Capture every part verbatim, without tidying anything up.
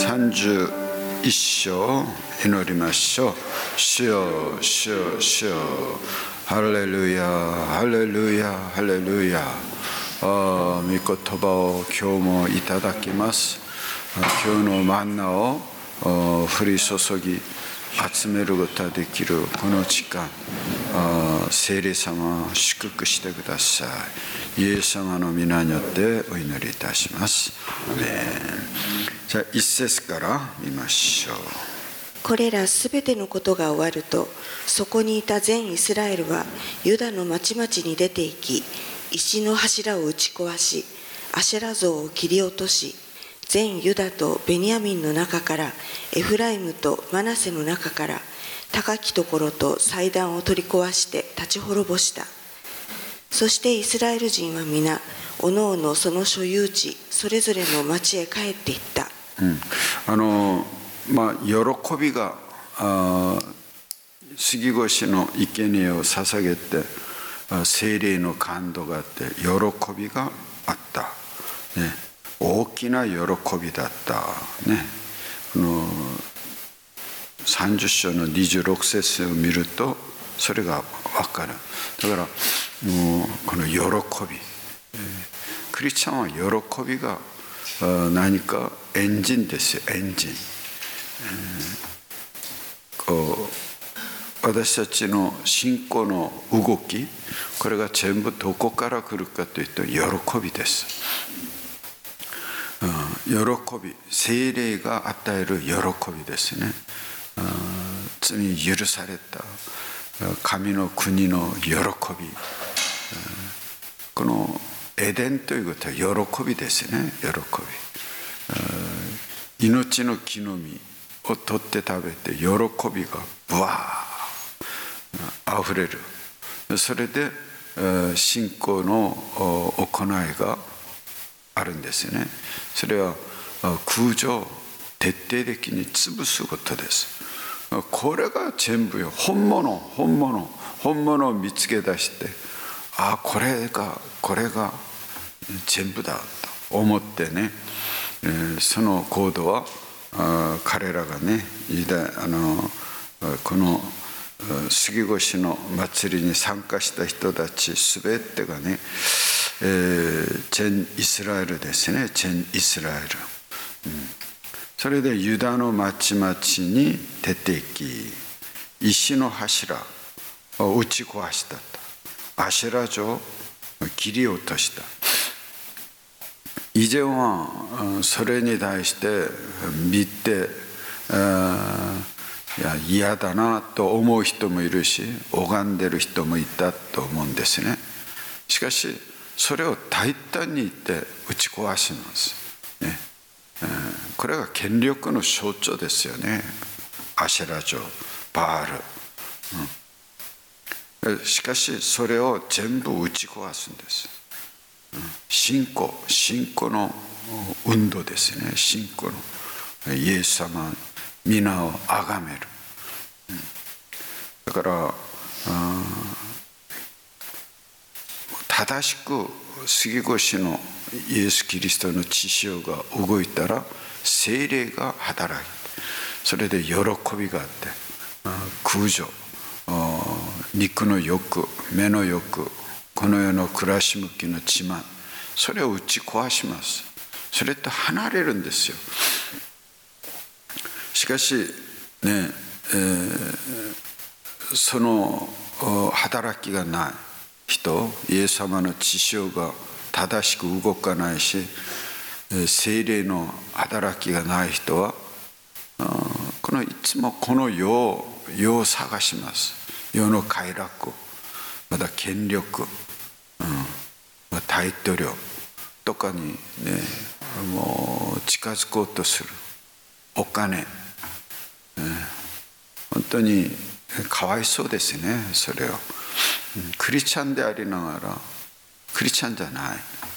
さんじゅういっ章祈りましょう。主よ、主よ、主よ、ハレルヤ、ハレルヤ、ハレルヤ。御言葉を今日もいただきます。今日のマンナを降り注ぎ集めることができるこの時間、聖霊様を祝福してください。イエス様の皆によってお祈りいたします。アメン。じゃあ一節から見ましょう。 これらすべてのことが終わると、そこにいた全イスラエルはユダの町々に出て行き、石の柱を打ち壊し、アシェラ像を切り落とし、全ユダとベニヤミンの中から、エフライムとマナセの中から、高きところと祭壇を取り壊して立ち滅ぼした。そしてイスラエル人は皆、おのおのその所有地、それぞれの町へ帰っていった。 うん、あのまあ喜びがあ杉越の生贄を捧げて聖霊の感動があって喜びがあった、ね、大きな喜びだったね。このさんじゅう章のにじゅうろく節を見るとそれが分かる。だからもうこの喜び、クリスチャンは喜びが何かエンジンですよ。エンジン、こう私たちの信仰の動き、これが全部どこから来るかというと喜びです。喜び、聖霊が与える喜びですね。罪に許された神の国の喜び、このエデンということは喜びですね。喜び、命の木の実を取って食べて喜びがブワーあふれる。それで信仰の行いがあるんですね。それは空情を徹底的に潰すことです。これが全部よ。本物本物本物を見つけ出して、ああこれがこれが全部だと思ってね、その行動は彼らがね、あのこの杉越の祭りに参加した人たち全てがね、えー、全イスラエルですね。全イスラエル、うん、それでユダの町々に出て行き、石の柱を打ち壊したと、アシェラ像を切り落とした。以前はそれに対して見ていや嫌だなと思う人もいるし、拝んでる人もいたと思うんですね。しかしそれを大胆に言って打ち壊します、ね。これが権力の象徴ですよね。アシェラ像、バール、うん、しかしそれを全部打ち壊すんです。信仰、信仰の運動ですね。信仰のイエス様皆を崇める、うん、だから正しく杉越のイエス・キリストの血潮が動いたら聖霊が働いて、それで喜びがあって、空情、肉の欲、目の欲、この世の暮らし向きの自慢、それを打ち壊します。それと離れるんですよ。しかしね、えー、その働きがない人、イエス様の血潮が正しく動かないし、聖霊の働きがない人はこのいつもこの世を世を探します。世の快楽、また権力、うん、大統領とかにね、もう近づこうとする。お金、ね、本当にかわいそうですね。それをクリスチャンでありながらクリスチャンじゃない、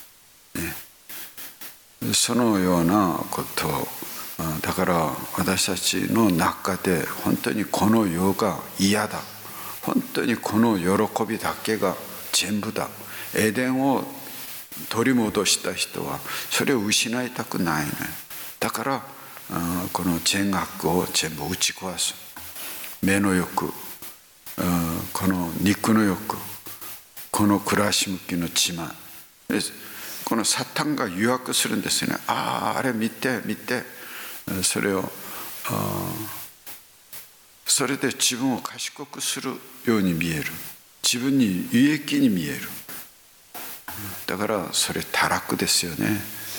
ね、そのようなことを、だから私たちの中で本当にこの世が嫌だ、本当にこの喜びだけが全部だ、エデンを取り戻した人はそれを失いたくないね。だからこの善悪を全部打ち壊す。目の欲、この肉の欲、この暮らし向きの自慢、このサタンが誘惑するんですよね。ああ、あれ見て見て、それをそれで自分を賢くするように見える、自分に有益に見える。だからそれ堕落ですよね。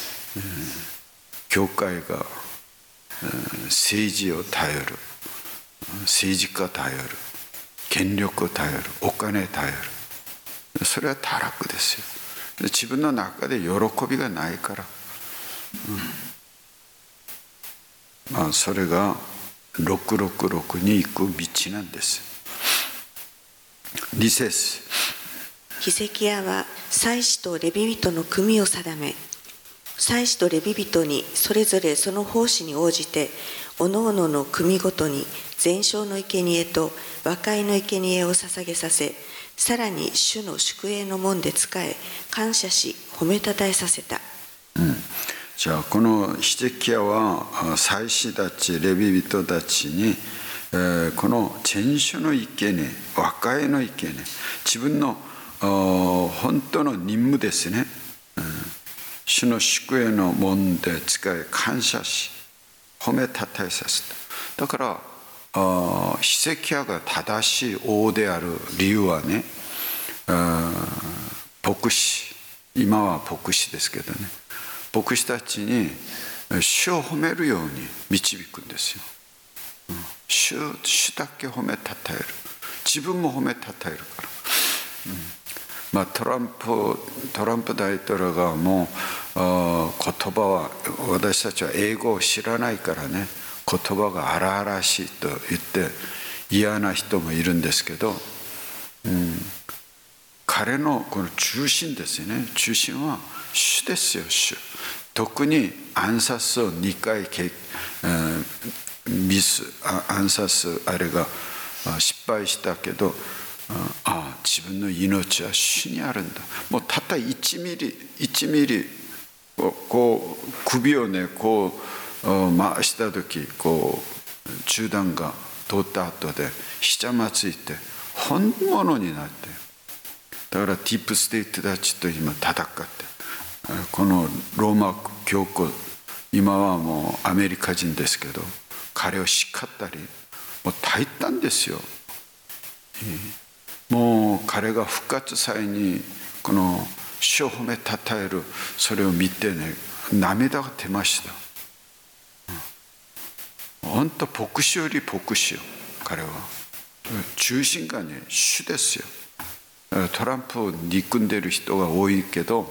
教会が政治を頼る、政治家を頼る、権力を頼る、お金を頼る、それは堕落ですよ。自分の中で喜びがないから、うん、まあそれがろくろくろくに行く道なんです。に節、 ヒゼキヤは祭司とレビ人の組を定め、祭司とレビ人にそれぞれその奉仕に応じておのおのの組ごとに全焼の生贄と和解の生贄を捧げさせ、さらに主の宿営の門で仕え感謝し褒めたたえさせた。 うん、じゃあこのヒゼキヤは祭司たちレビ人たちに、えー、この全焼の生贄、和解の生贄、自分の本当の任務ですね、うん、主の宿営の門で仕え感謝し褒めたたえさせた。だからヒゼキヤが正しい王である理由はね、牧師、今は牧師ですけどね、牧師たちに主を褒めるように導くんですよ。主、主だけ褒めたたえる、自分も褒めたたえるから、うん、まあ、トランプトランプ大統領がもう言葉は、私たちは英語を知らないからね、言葉が荒々しいと言って嫌な人もいるんですけど、うん、彼のこの中心ですよね。中心は主ですよ、主。特に暗殺をにかい、えー、ミス暗殺あれが失敗したけど、ああ自分の命は主にあるんだ。もうたったいちミリいちミリこう首をねこう回した時、こう銃弾が通った後でひちゃまついて本物になって、だからディープステートたちと今戦って、このローマ教皇、今はもうアメリカ人ですけど、彼を叱ったりもう大胆ですよ。もう彼が復活祭にこの主を褒めたたえる、それを見てね涙が出ました。本当牧師より牧師よ、彼は。中心がね主ですよ。トランプを憎んでる人が多いけど、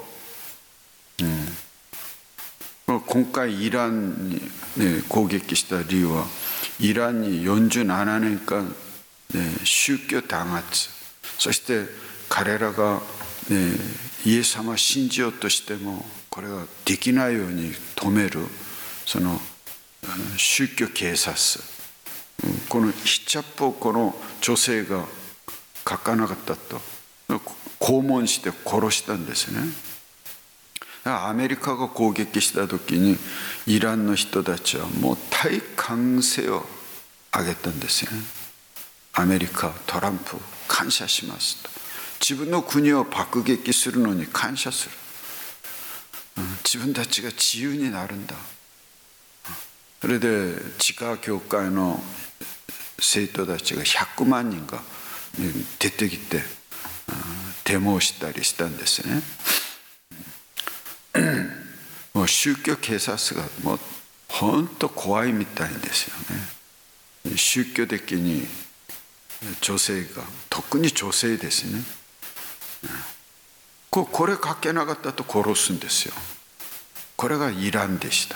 うん、今回イランに、ね、攻撃した理由は、イランによんじゅうななねんかん、ね、宗教弾圧、そして彼らが、ね、イエス様を信じようとしてもこれができないように止める、その宗教警察、このヒジャブをこの女性が書かなかったと拷問して殺したんですね。アメリカが攻撃した時にイランの人たちはもう大歓声を上げたんですよね。アメリカ、トランプ感謝しますと。自分の国を爆撃するのに感謝する。自分たちが自由になるんだ。それで地下教会の生徒たちがひゃくまんにんが出てきてデモをしたりしたんですね。もう宗教警察がもう本当怖いみたいですよね。宗教的に女性が、特に女性ですね、これ書けなかったと殺すんですよ。これがイランでした。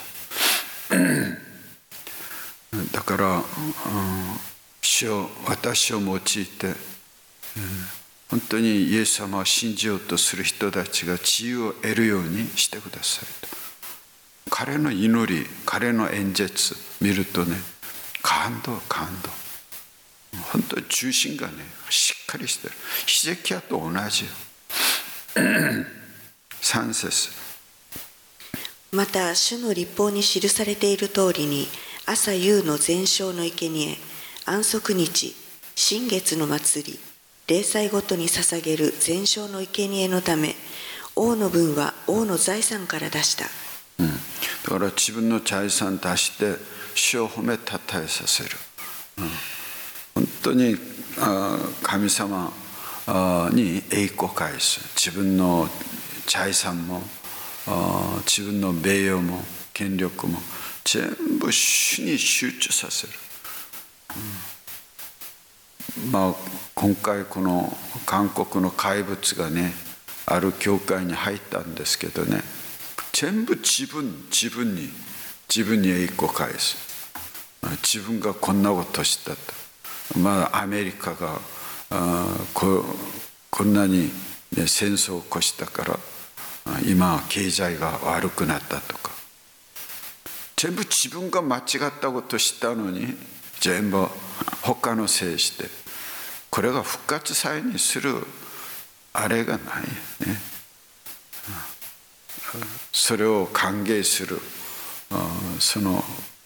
だから、主を私を用いて本当にイエス様を信じようとする人たちが自由を得るようにしてくださいと。彼の祈り、彼の演説見るとね、感動感動。本当に中心がねしっかりしてる。ヒゼキヤと同じよ。さん節、 また主の律法に記されている通りに、朝夕の全焼の生贄、安息日、新月の祭り、例祭ごとに捧げる全焼の生贄のため、王の分は王の財産から出した。 うん、だから自分の財産出して主を褒めたたえさせる、うん、本当に神様に栄光を返す。自分の財産も自分の名誉も権力も全部主に集中させる、うん、まあ今回この韓国の怪物がね、ある教会に入ったんですけどね、全部自分自分に自分に栄光を返す。自分がこんなことしたと、まあアメリカがあ こ, こんなに、ね、戦争を起こしたから今経済が悪くなったとか、全部自分が間違ったことしたのに全部他のせいして、これが復活祭にするあれがないね。それを歓迎する、その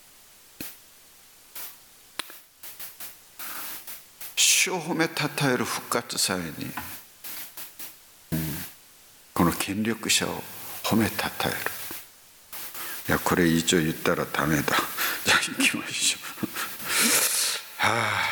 主を褒めたたえる復活祭に、うん、この権力者を褒めたたえる。いや、これ以上言ったらダメだ。じゃあ行きましょう。はあ、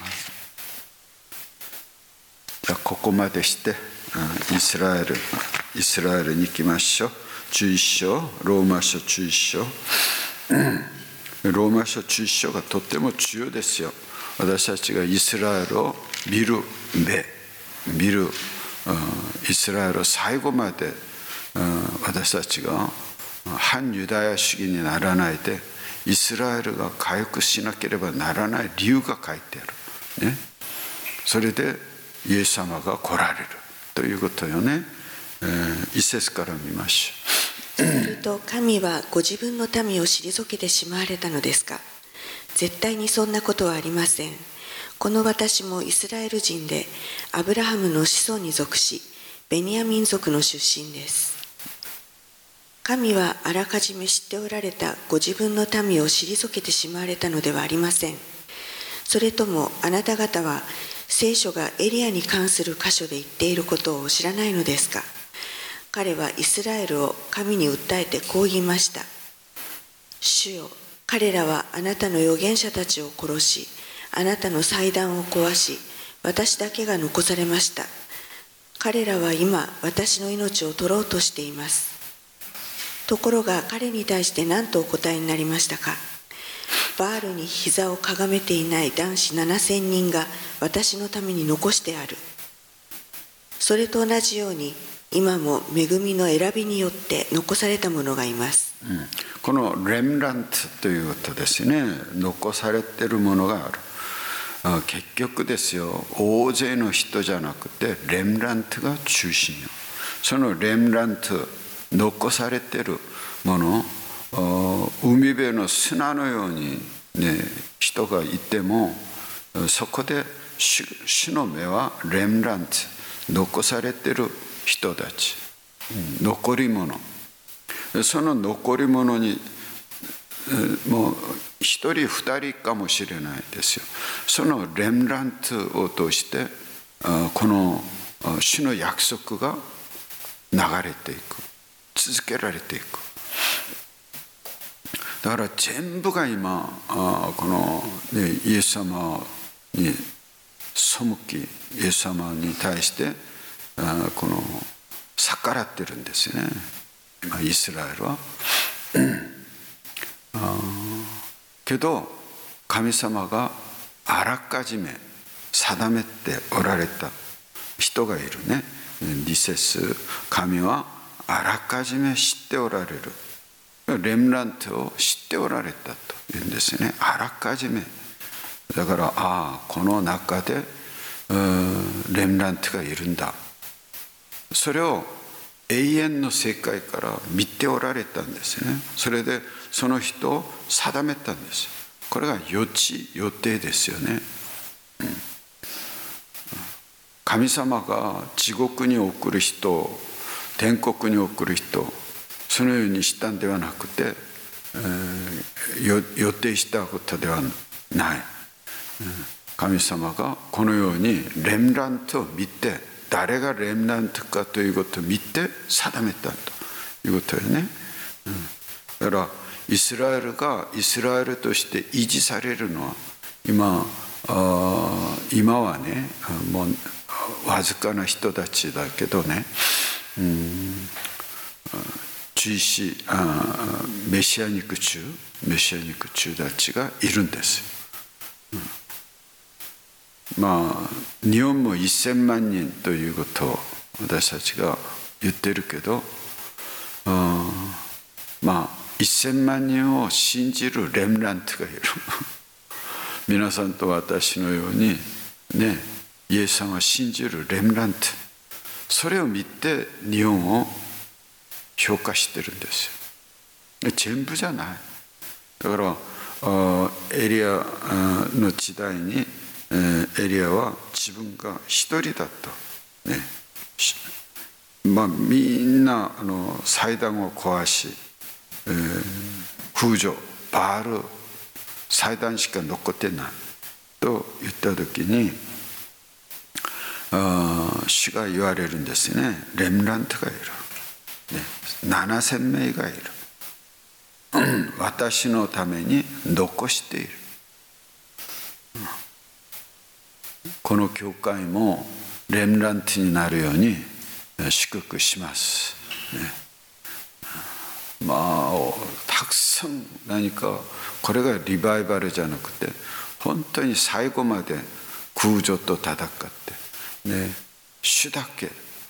じゃあここまでしてイスラエルイスラエルに行きましょう。じゅういっ章、ローマ書じゅういっ章、うん、ローマ書じゅういっ章がとっても重要ですよ。私たちがイスラエルを見る目、見る、うん、イスラエルを最後まで、うん、私たちが反ユダヤ主義にならないでイスラエルが回復しなければならない理由が書いてある、ね、それでイエス様が来られるということよね。えー、一節から見ましょう。 すると神はご自分の民を退けてしまわれたのですか。絶対にそんなことはありません。この私もイスラエル人でアブラハムの子孫に属し、ベニヤミン族の出身です。神はあらかじめ知っておられたご自分の民を退けてしまわれたのではありません。それともあなた方は聖書がエリアに関する箇所で言っていることを知らないのですか。彼はイスラエルを神に訴えてこう言いました。主よ、彼らはあなたの預言者たちを殺し、あなたの祭壇を壊し、私だけが残されました。彼らは今私の命を取ろうとしています。ところが彼に対して何とお答えになりましたか。バールに膝をかがめていない男子ななせんにんが私のために残してある。それと同じように今も恵みの選びによって残されたものがいます、 うん、このレムラントということですね。残されているものがある。結局ですよ、大勢の人じゃなくてレムラントが中心よ。そのレムラント、残されているもの、海辺の砂のように、ね、人がいてもそこで 主, 主の目はレムラント、残されている人たち、残り物、その残り物にもう一人二人かもしれないですよ。そのレムラントを通してこの主の約束が流れていく、続けられていく。だから全部が今この、ね、イエス様に背き、イエス様に対してこの逆らってるんですよね、今イスラエルは。けど神様があらかじめ定めておられた人がいるね。に節、神はあらかじめ知っておられる。レムラントを知っておられたというんですね。あらかじめ。だからああ、この中でレムラントがいるんだ。それを永遠の世界から見ておられたんですね。それでその人を定めたんです。これが予知予定ですよね、うん、神様が地獄に送る人、天国に送る人、 そのようにしたんではなくて、えー、予定したことではない。神様がこのようにレムナントを見て、誰がレムナントかということを見て定めたということよね。うん、だからイスラエルがイスラエルとして維持されるのは今あ今はね、もうわずかな人たちだけどね、うん、中止あメシアニク中メシアニク中たちがいるんです。うん、まあ日本もせんまんにんということを私たちが言ってるけど、あまあせんまんにんを信じるレムナントがいる。皆さんと私のようにね、イエス様を信じるレムナント、それを見て日本を評価してるんですよ。全部じゃない。だからエリアの時代にエリアは自分が一人だとね、まあみんなあの祭壇を壊し、えー、風女バール祭壇しか残ってないと言った時に、あ主が言われるんですね。レムナントがいる、ね、ななせんめいがいる。私のために残している。この教会もレムナントになるように祝福します、ね。まあたくさん何かこれがリバイバルじゃなくて、本当に最後まで空女と戦ってね、主だけ、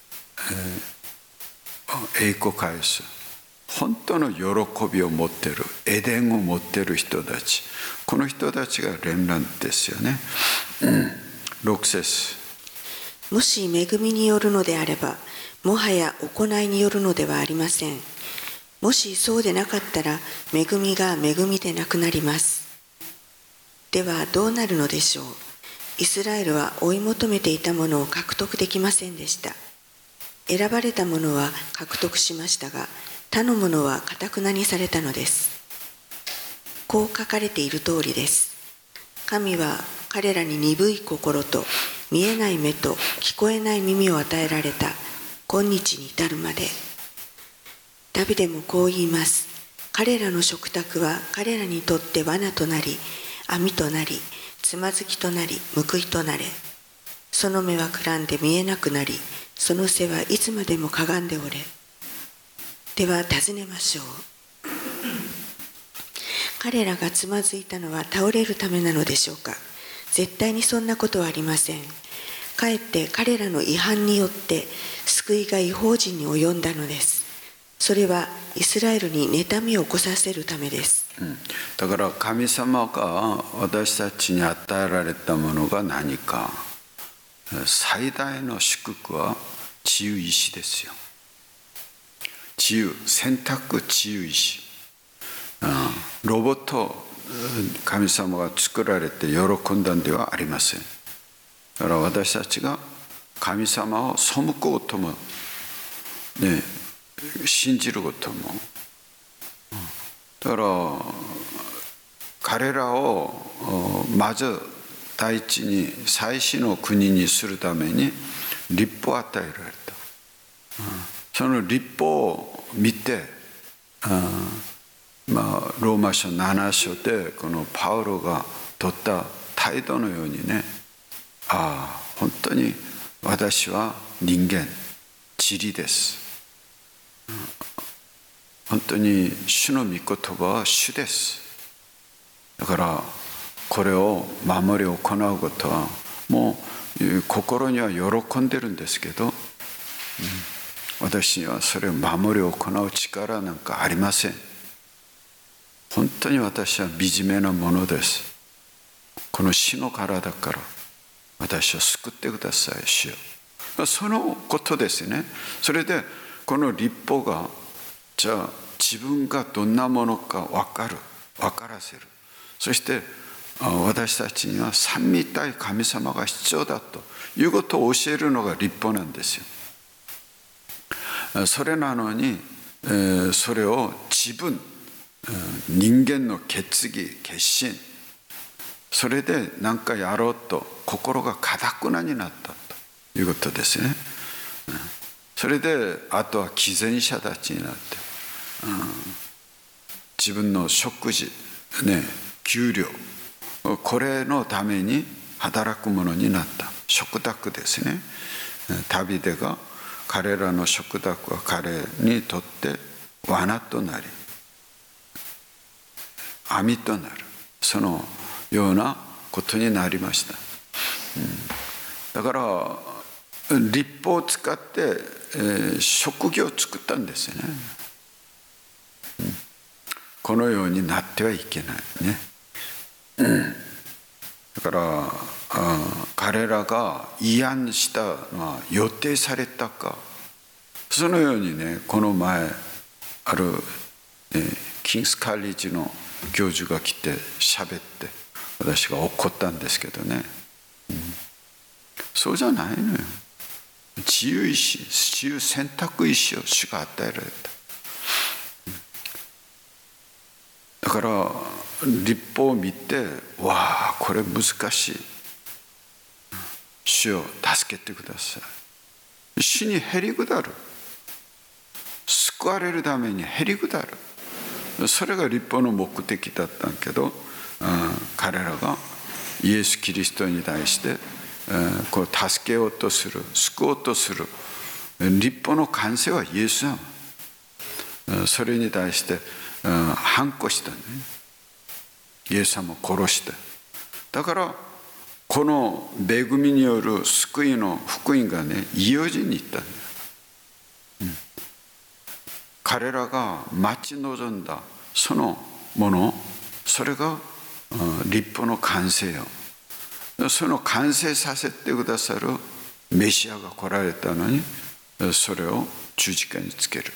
えー、栄光返す。本当の喜びを持っている、エデンを持っている人たち、この人たちがレムナントですよね。うん、ろく節。 もし恵みによるのであれば、もはや行いによるのではありません。もしそうでなかったら、恵みが恵みでなくなります。ではどうなるのでしょう。イスラエルは追い求めていたものを獲得できませんでした。選ばれたものは獲得しましたが、他のものは堅なにされたのです。こう書かれている通りです。神は彼らに鈍い心と見えない目と聞こえない耳を与えられた今日に至るまで。ダビデもこう言います。彼らの食卓は彼らにとって罠となり、網となり、つまずきとなり、報いとなれ。その目はくらんで見えなくなり、その背はいつまでもかがんでおれ。では尋ねましょう。彼らがつまずいたのは倒れるためなのでしょうか。絶対にそんなことはありません。かえって彼らの違反によって救いが異邦人に及んだのです。それはイスラエルに妬みを起こさせるためです。 うん、だから神様が私たちに与えられたものが何か。最大の祝福は自由意志ですよ。自由、選択自由意志。ロボット、神様が作られて喜んだんではありません。だから私たちが神様を背くことも、ね、信じることも、だから彼らをまず第一に祭司の国にするために律法を与えられた。その律法を見て、まあ、ローマ書なな章でこのパウロが取った態度のようにね、ああ本当に私は人間、塵です。本当に主の御言葉は主です。だからこれを守り行うことはもう心には喜んでるんですけど、うん、私にはそれを守り行う力なんかありません。本当に私は惨めなものです。この死の体から私を救ってください、主よ。そのことですね。それでこの律法がじゃあ自分がどんなものか分かる、分からせる。そして私たちには三位一体神様が必要だということを教えるのが律法なんですよ。それなのにそれを自分、人間の決意決心、それで何かやろうと心が堅くなになったということですね。それであとは偽善者たちになって、うん、自分の食事、ね、給料、これのために働くものになった。食卓ですね。ダビデが彼らの食卓は彼にとって罠となり網となる、そのようなことになりました。うん、だから律法を使って、えー、職業を作ったんですよね。うん、このようになってはいけないね。うん、だからあ彼らが慰安したのは予定されたか、そのようにね、この前ある、えー、キングスカレッジの教授が来て喋って、私が怒ったんですけどね、うん、そうじゃないのよ。自由意志、自由選択意志を主が与えられた。だから律法を見て、わあこれ難しい、主を助けてください。主にへりくだる、救われるためにへりくだる、それが律法の目的だったんけど、彼らがイエス・キリストに対してこう助けようとする、救おうとする律法の完成はイエス様、それに対して反抗したね。イエス様を殺して、だからこの恵みによる救いの福音がね、異邦人に行ったんだよ。うん、彼らが待ち望んだそのもの、それが律法の完成よ。その完成させてくださるメシアが来られたのに、それを十字架につける。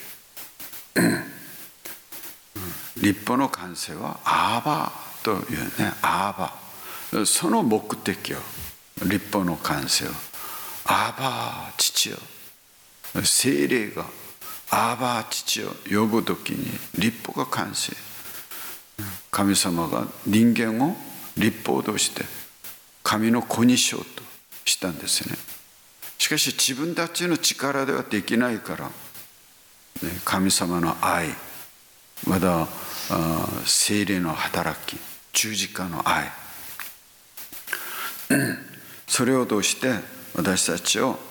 律法の完成はアーバというね、アーバ、その目的よ。律法の完成はアーバ父よ、聖霊がアーバ父よ呼ぶときに律法が完成。神様が人間を律法として神の子にしようとしたんですね。しかし自分たちの力ではできないから、ね、神様の愛、まだ聖霊の働き、十字架の愛、それを通して私たちを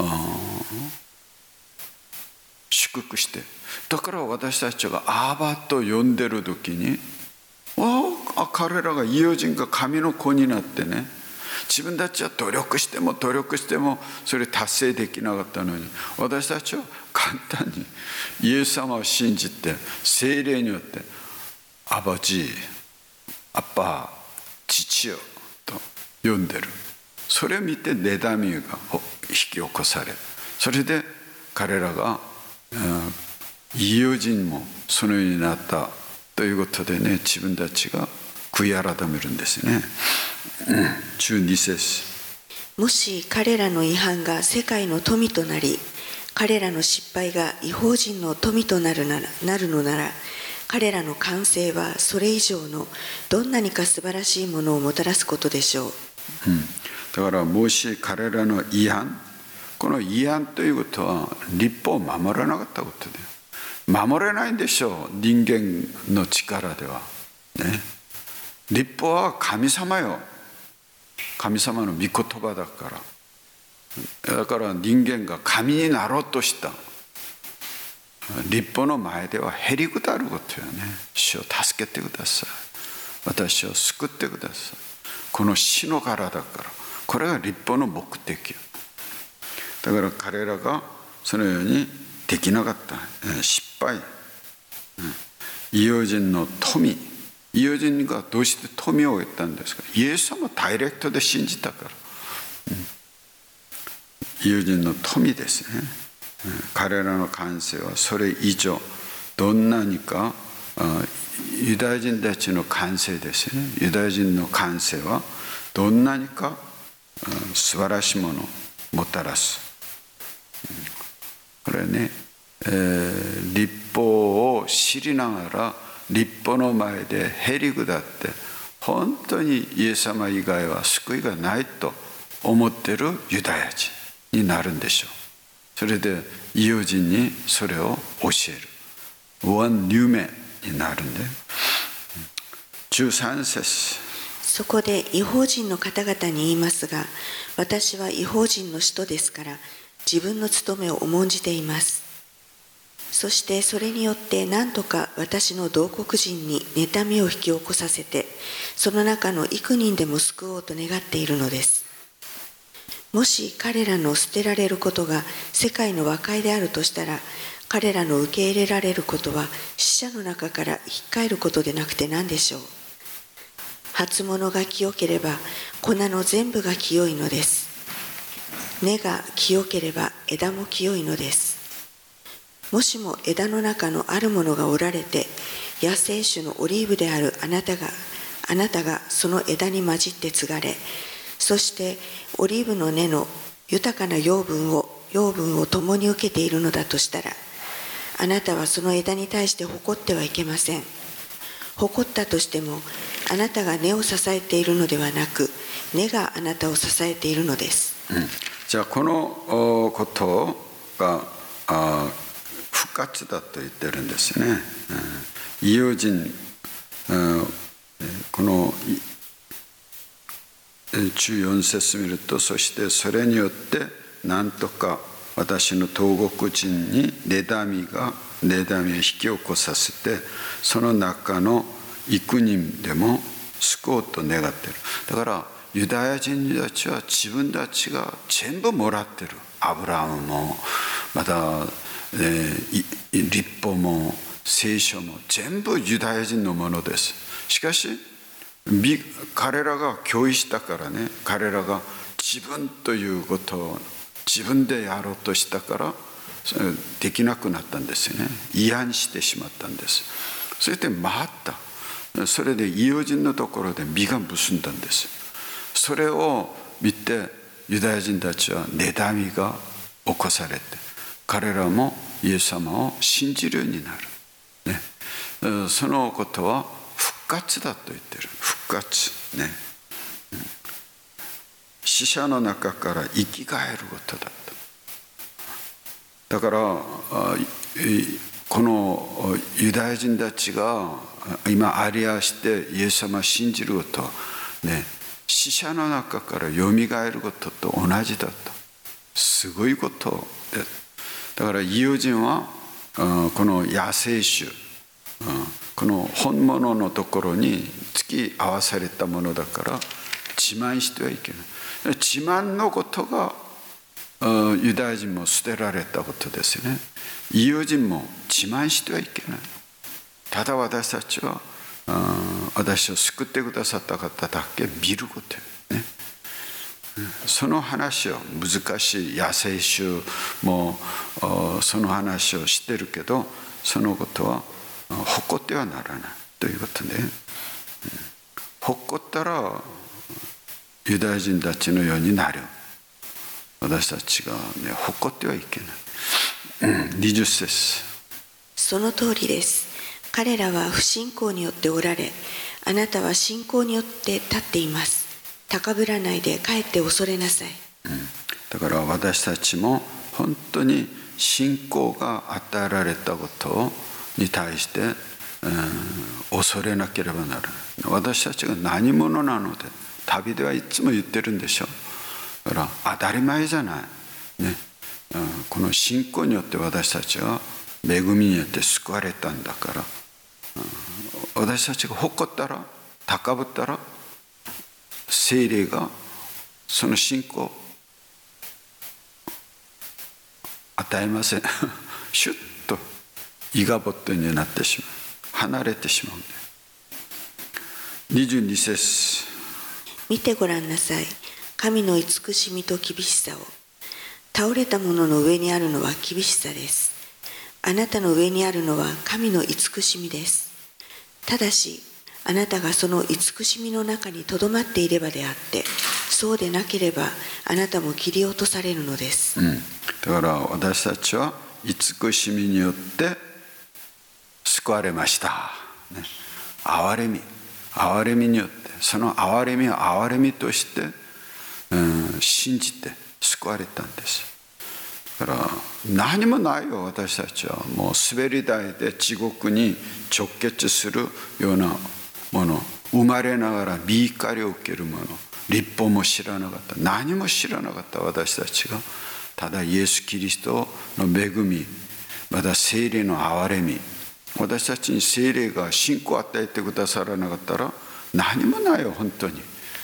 祝福して、だから私たちがアーバと呼んでる時に、あ彼らが異邦人が神の子になってね、自分たちは努力しても努力してもそれ達成できなかったのに、私たちは簡単にイエス様を信じて聖霊によってアバジアッパ父よと呼んでる。それを見て妬みが引き起こされ、それで彼らが異邦人もそのようになったということでね、自分たちが悔い改めるんですね。じゅうに節、 もし彼らの違反が世界の富となり、彼らの失敗が異邦人の富となるなら、なるのなら、彼らの完成はそれ以上のどんなにか素晴らしいものをもたらすことでしょう。 うん、だからもし彼らの違反、この違反ということは律法を守らなかったことで、守れないんでしょう、人間の力ではね。律法は神様よ、神様の御言葉だから。だから人間が神になろうとした律法の前ではへりくだることよね。主を助けてください、私を救ってください、この死の柄だから。これが律法の目的。だから彼らがそのようにできなかった失敗、異邦人の富、異邦人がどうして富を得たんですか。イエス様をダイレクトで信じたから。異邦人の富ですね。彼らの完成はそれ以上、どんなにかユダヤ人たちの完成ですね。ユダヤ人の完成はどんなにか素晴らしいものをもたらす。これね、 えー、律法を知りながら律法の前でへり下って本当にイエス様以外は救いがないと思っているユダヤ人になるんでしょう。それで異邦人にそれを教えるワンニューメンになるんで、じゅうさん節、 そこで異邦人の方々に言いますが、私は異邦人の使徒ですから自分の務めを重んじています。そしてそれによって何とか私の同国人に妬みを引き起こさせて、その中の幾人でも救おうと願っているのです。もし彼らの捨てられることが世界の和解であるとしたら、彼らの受け入れられることは死者の中から引っ返ることでなくて何でしょう。初物が清ければ粉の全部が清いのです。根が清ければ枝も清いのです。もしも枝の中のあるものが折られて、野生種のオリーブであるあなたがあなたがその枝に混じって継がれ、そしてオリーブの根の豊かな養分を養分を共に受けているのだとしたら、あなたはその枝に対して誇ってはいけません。誇ったとしても、あなたが根を支えているのではなく、根があなたを支えているのです。 うん、じゃあこのことがあ不活だと言ってるんですね。異邦人、このじゅうよん節見ると、そしてそれによって何とか私の同国人に妬みが妬みを引き起こさせて、その中の幾人でも救おうと願っている。だからユダヤ人たちは自分たちが全部もらってる。アブラハムもまた、えー、律法も聖書も全部ユダヤ人のものです。しかし彼らが拒否したからね、彼らが自分ということを自分でやろうとしたからできなくなったんですよね。違反してしまったんです。それで回った。それで異邦人のところで実が結んだんです。それを見てユダヤ人たちは妬みが起こされて、彼らもイエス様を信じるようになる、ね、そのことは復活だと言ってる。復活ね、うん、死者の中から生き返ることだと。だからこのユダヤ人たちが今ありあしてイエス様を信じることね、死者の中からよみがえることと同じだと。すごいことで、だから異邦人はこの野生種、この本物のところに突き合わされたものだから自慢してはいけない。自慢のことがユダヤ人も捨てられたことですよね。異邦人も自慢してはいけない。ただ私たちは私を救ってくださった方だけ見ることね。その話を難しい野生種もその話をしてるけど、そのことは誇ってはならないということで、誇ったらユダヤ人たちのようになる。私たちが、ね、誇ってはいけない。にじゅっ節、 その通りです。彼らは不信仰によっておられ、あなたは信仰によって立っています。高ぶらないでかえって恐れなさい、 うん、だから私たちも本当に信仰が与えられたことに対して、うん、恐れなければならない。私たちが何者なので、旅ではいつも言ってるんでしょ。だから当たり前じゃない、ね、うん、この信仰によって私たちは恵みによって救われたんだから、うん、私たちが誇ったら高ぶったら聖霊がその信仰を与えません。シュッとイガボットになってしまう、離れてしまうんで。にじゅうに節、 見てごらんなさい。神の慈しみと厳しさを。倒れたものの上にあるのは厳しさです。あなたの上にあるのは神の慈しみです。ただしあなたがその慈しみの中にとどまっていればであって、そうでなければあなたも切り落とされるのです、 うん、だから私たちは慈しみによって救われました、ね、憐れみ憐れみによって、その憐れみを憐れみとして、うん、信じて救われたんです。だから何もないよ。私たちはもう滑り台で地獄に直結するようなもの、生まれながら身怒りを受けるもの、律法も知らなかった、何も知らなかった私たちが、ただイエス・キリストの恵み、また聖霊の憐れみ、私たちに聖霊が信仰を与えてくださらなかったら何もないよ本当に、ね、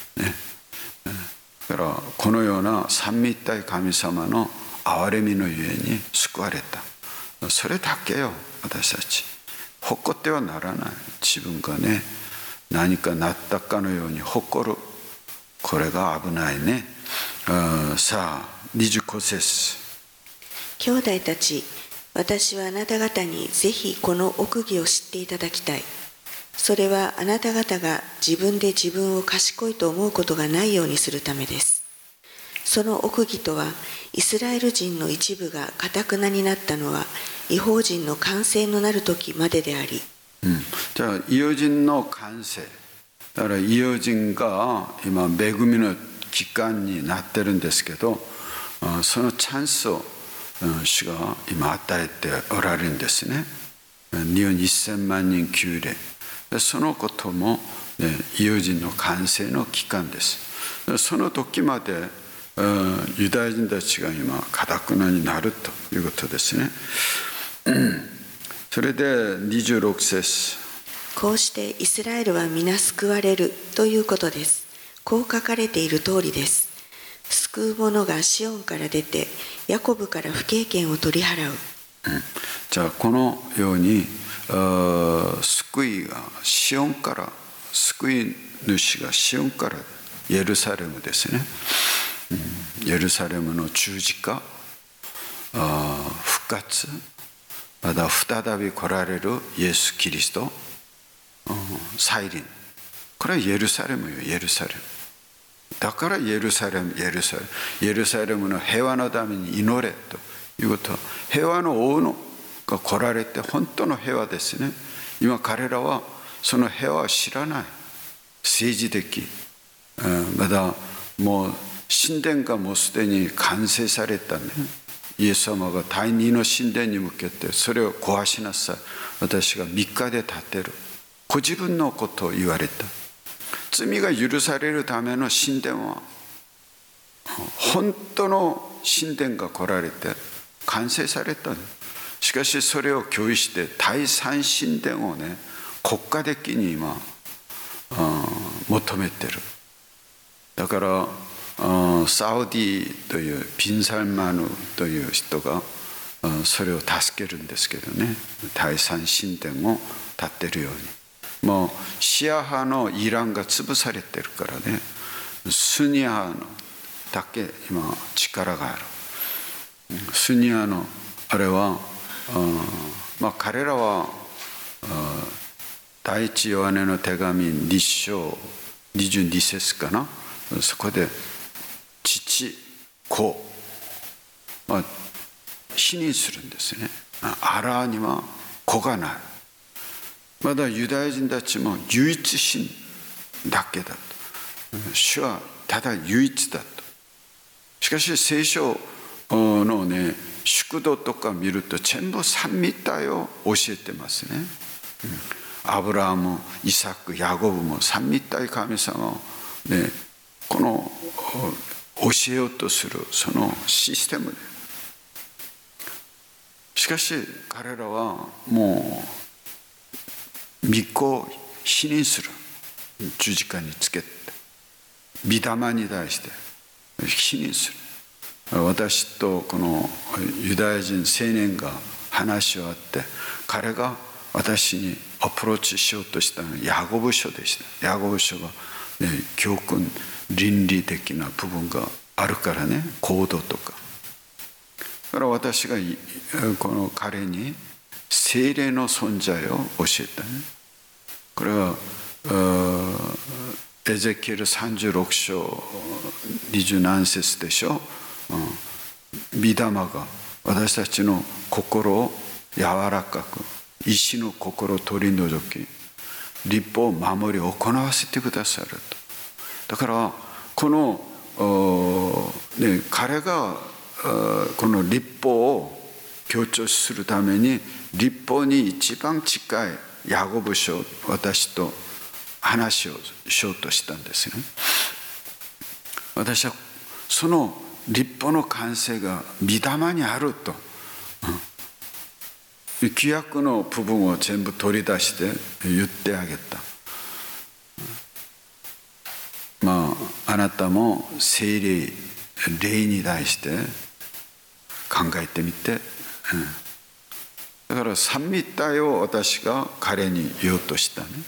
だからこのような三位一体神様の憐れみのゆえに救われた、それだけよ。私たち誇ってはならない。自分がね何かなったかのように誇る、これが危ないね。あ、さあにじゅうご節、 兄弟たち、私はあなた方にぜひこの奥義を知っていただきたい。それはあなた方が自分で自分を賢いと思うことがないようにするためです。その奥義とは、イスラエル人の一部が堅くなになったのは異邦人の完成のなる時までであり、 うん、じゃあ異邦人の完成だから、異邦人が今恵みの期間になってるんですけど、そのチャンスを主が今与えておられるんですね。におくせんまんにん旧礼、そのことも、ね、異邦人の完成の期間です。その時までユダヤ人たちが今堅くなになるということですね。それでにじゅうろく節、 こうしてイスラエルは皆救われるということです。こう書かれている通りです。救う者がシオンから出て、ヤコブから不経験を取り払う。うん、 じゃあこのように救いがシオンから、救い主がシオンから、エルサレムですね、うん、エルサレムの十字架、復活、また再び来られるイエス・キリスト、再臨、これはエルサレムよ、エルサレムだから、エルサレムエルサレムエルサレムの平和のために祈れということは、平和の王のが来られて本当の平和ですね。今彼らはその平和を知らない。政治的、まだもう神殿がもうすでに完成されたね。イエス様が第二の神殿に向けて、それを壊しなさい、私がみっかで建てる、ご自分のことを言われた。罪が許されるための神殿は、本当の神殿が来られて完成された。しかしそれを拒否して第三神殿をね、国家的に今求めてる。だからサウディというビンサルマヌという人がそれを助けるんですけどね、第三神殿を建てるように。もうシア派のイランが潰されてるからね、スニア派のだけ今力がある。スニアのあれは、まあ彼らは第一ヨハネの手紙に章にじゅうに節かな、そこで父子、まあ、否認するんですね。アラーには子がない。まだユダヤ人たちも唯一神だけだと、主はただ唯一だと。しかし聖書のね、祝祷とか見ると全部三位一体を教えてますね。アブラハム、イサク、ヤコブも三位一体神様をね、この教えようとするそのシステムで、しかし彼らはもう御子を否認する。十字架につけて御霊に対して否認する。私とこのユダヤ人青年が話し合って、彼が私にアプローチしようとしたのはヤコブ書でした。ヤコブ書が、ね、教訓倫理的な部分があるからね、行動とか。だから私がこの彼に聖霊の存在を教えたね。これはエゼキエルさんじゅうろく章にじゅう何節でしょ。御霊が私たちの心を柔らかく、石の心を取り除き、律法を守り行わせてくださると。だからこの、ね、彼がこの律法を強調するために律法に一番近いヤコブ書、私と話をしようとしたんですね。私はその律法の完成が御霊にあると、うん、規約の部分を全部取り出して言ってあげた。まああなたも聖霊、霊に対して考えてみて、うん、だから三位一体を私が彼に言おうとしたね、うん、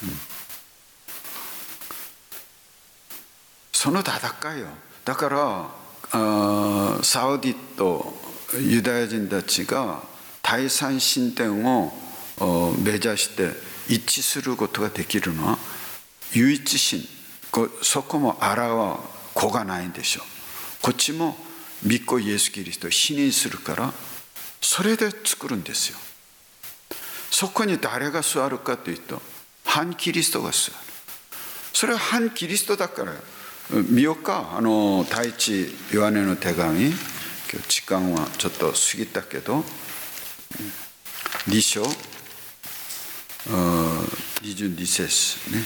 その戦いよ。だからあサウディとユダヤ人たちが第三神殿を目指して一致することができるのは唯一神、そこもあらは子がないんでしょう。こっちも御子イエス・キリストを否認するから、それで作るんですよ。そこに誰が座るかというと反キリストが座る。それは反キリストだから見ようか。あの第一ヨハネの手紙、今日時間はちょっと過ぎたけど、に章にじゅうに節ね。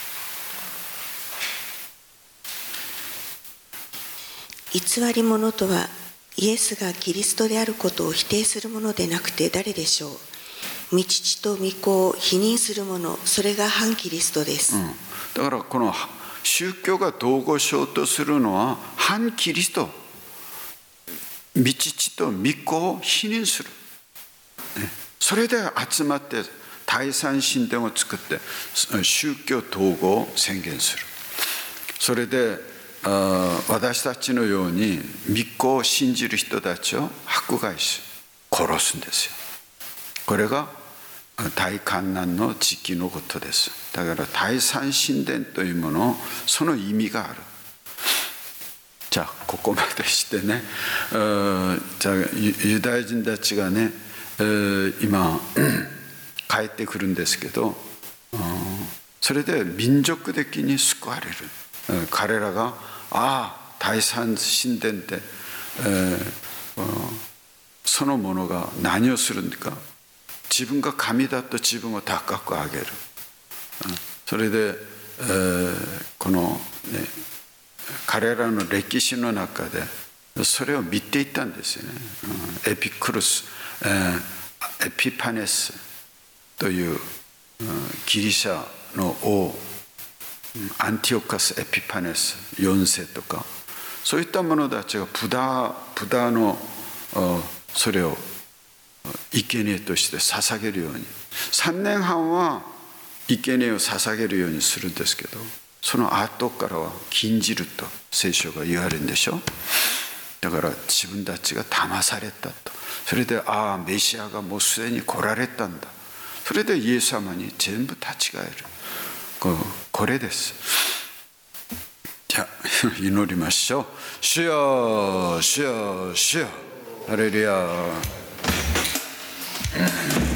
偽り者とはイエスがキリストであることを否定するものでなくて誰でしょう。御父と御子を否認する者、それが反キリストです、うん、 だからこの宗教が統合しようとするのは反キリスト、御父と御子を否認する、ね、それで集まって第三神殿を作って宗教統合を宣言する。それで私たちのように御子を信じる人たちを迫害し殺すんですよ。これが大観難の時期のことです。だから第三神殿というもの、その意味がある。じゃあここまでしてね、じゃあユダヤ人たちがね今帰ってくるんですけど、それで民族的に救われる。彼らがああ第三神殿で、えー、そのものが何をするのか、自分が神だと自分を高く上げる。それで、えー、この、ね、彼らの歴史の中でそれを見ていったんですよね。エピクルス、えー、エピパネスという、うん、ギリシャの王、アンティオカス・エピパネスよん世とか、そういった者たちがブダブダのそれを生贄として捧げるように、さんねんはんは生贄を捧げるようにするんですけど、その後からは禁じると聖書が言われるんでしょ。だから自分たちが騙されたと。それでああメシアがもうすでに来られたんだ。それでイエス様に全部立ち返る。これです。じゃあ祈りましょう。主よ主よ主よ、ハレルヤ。